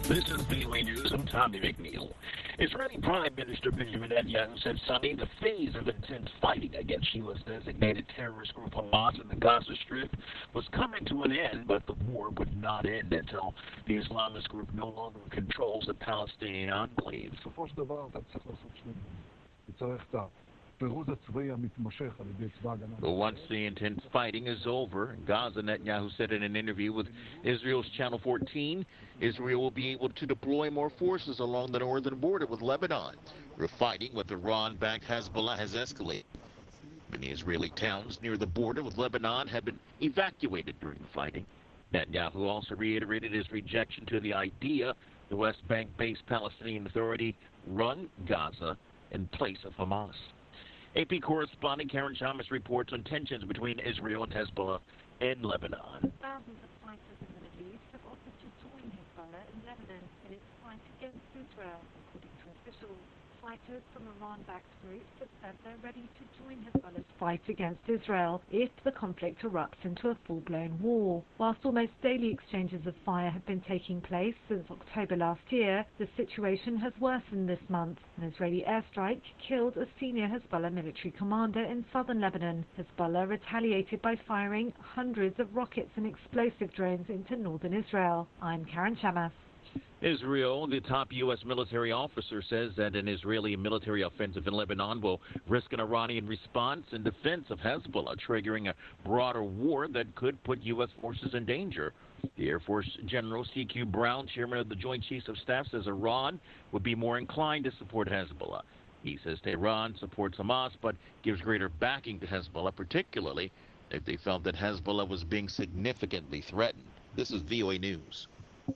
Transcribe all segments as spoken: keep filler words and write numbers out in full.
This is V O A News. I'm Tommy McNeil. Israeli Prime Minister Benjamin Netanyahu said Sunday the phase of intense fighting against U S designated terrorist group Hamas in the Gaza Strip was coming to an end, but the war would not end until the Islamist group no longer controls the Palestinian enclave. בסופו של דבר אתה צריך לעשות שני דברים. צריך את הפירוז הצבאי המתמשך על ידי צבא הגנה. But once the intense fighting is over in Gaza, Netanyahu said in an interview with Israel's Channel fourteen, Israel will be able to deploy more forces along the northern border with Lebanon, where fighting with Iran-backed Hezbollah has escalated. Many Israeli towns near the border with Lebanon have been evacuated during the fighting. Netanyahu also reiterated his rejection to the idea the West Bank-based Palestinian Authority run Gaza in place of Hamas. A P correspondent Karen Chamas reports on tensions between Israel and Hezbollah in Lebanon. Thousands of fighters in the Middle East have offered to join Hezbollah in Lebanon in its fight against Israel. According to officials, fighters from Iran-backed groups have said they're ready to join Hezbollah's fight against Israel if the conflict erupts into a full-blown war. Whilst almost daily exchanges of fire have been taking place since October last year, the situation has worsened this month. An Israeli airstrike killed a senior Hezbollah military commander in southern Lebanon. Hezbollah retaliated by firing hundreds of rockets and explosive drones into northern Israel. I'm Karen Chamas. Israel, the top U S military officer, says that an Israeli military offensive in Lebanon will risk an Iranian response in defense of Hezbollah, triggering a broader war that could put U S forces in danger. The Air Force General C Q Brown, chairman of the Joint Chiefs of Staff, says Iran would be more inclined to support Hezbollah. He says Tehran supports Hamas but gives greater backing to Hezbollah, particularly if they felt that Hezbollah was being significantly threatened. This is V O A News.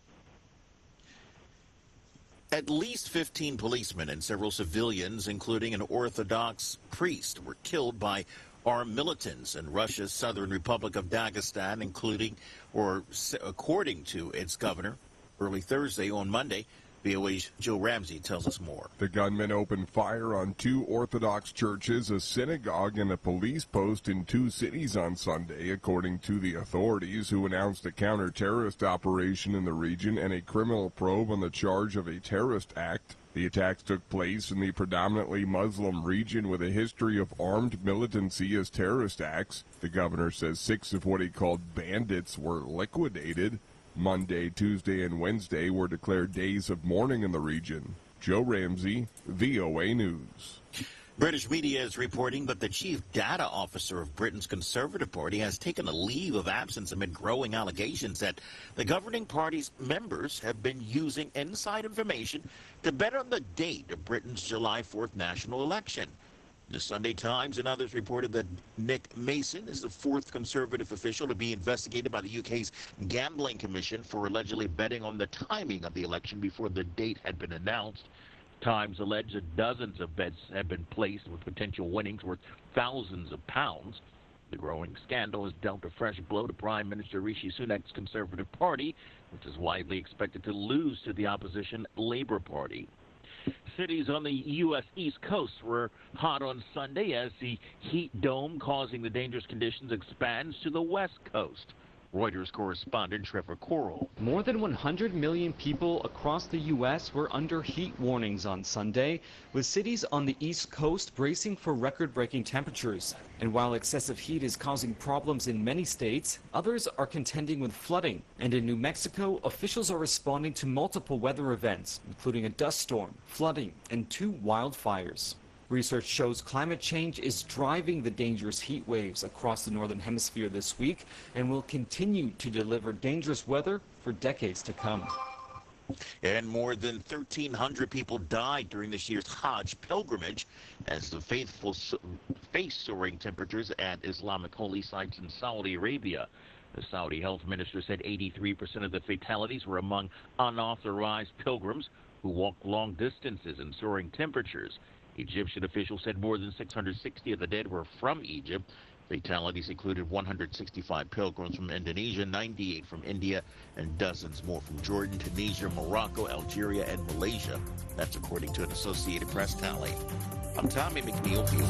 At least fifteen policemen and several civilians, including an Orthodox priest, were killed by armed militants in Russia's southern Republic of Dagestan, including, or according to its governor, early Thursday. On Monday, V O A's Joe Ramsey tells us more. The gunmen opened fire on two Orthodox churches, a synagogue, and a police post in two cities on Sunday, according to the authorities, who announced a counter-terrorist operation in the region and a criminal probe on the charge of a terrorist act. The attacks took place in the predominantly Muslim region with a history of armed militancy as terrorist acts. The governor says six of what he called bandits were liquidated. Monday, Tuesday, and Wednesday were declared days of mourning in the region. Joe Ramsey, V O A News. British media is reporting that the chief data officer of Britain's Conservative Party has taken a leave of absence amid growing allegations that the governing party's members have been using inside information to bet on the date of Britain's July fourth national election. The Sunday Times and others reported that Nick Mason is the fourth Conservative official to be investigated by the U K's Gambling Commission for allegedly betting on the timing of the election before the date had been announced. Times alleged that dozens of bets have been placed with potential winnings worth thousands of pounds. The growing scandal has dealt a fresh blow to Prime Minister Rishi Sunak's Conservative Party, which is widely expected to lose to the opposition Labour Party. Cities on the U S East Coast were hot on Sunday as the heat dome causing the dangerous conditions expands to the West Coast. Reuters correspondent Trevor Coral. More than one hundred million people across the U S were under heat warnings on Sunday, with cities on the East Coast bracing for record-breaking temperatures. And while excessive heat is causing problems in many states, others are contending with flooding. And in New Mexico, officials are responding to multiple weather events, including a dust storm, flooding, and two wildfires. Research shows climate change is driving the dangerous heat waves across the northern hemisphere this week and will continue to deliver dangerous weather for decades to come. And more than thirteen hundred people died during this year's Hajj pilgrimage as the faithful face soaring temperatures at Islamic holy sites in Saudi Arabia. The Saudi health minister said eighty-three percent of the fatalities were among unauthorized pilgrims who walked long distances in soaring temperatures. Egyptian officials said more than six hundred sixty of the dead were from Egypt. Fatalities included one hundred sixty-five pilgrims from Indonesia, ninety-eight from India, and dozens more from Jordan, Tunisia, Morocco, Algeria, and Malaysia. That's according to an Associated Press tally. I'm Tommy McNeil.